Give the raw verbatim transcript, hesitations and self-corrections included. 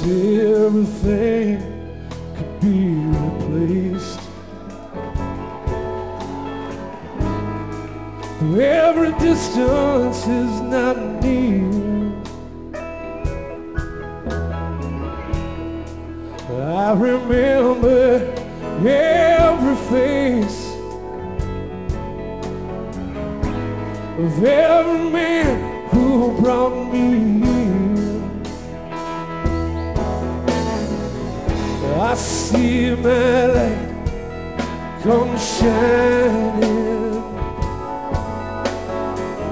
everything could be replaced. Though every distance is not near, I remember every face of every man who brought me here. I see my light come shining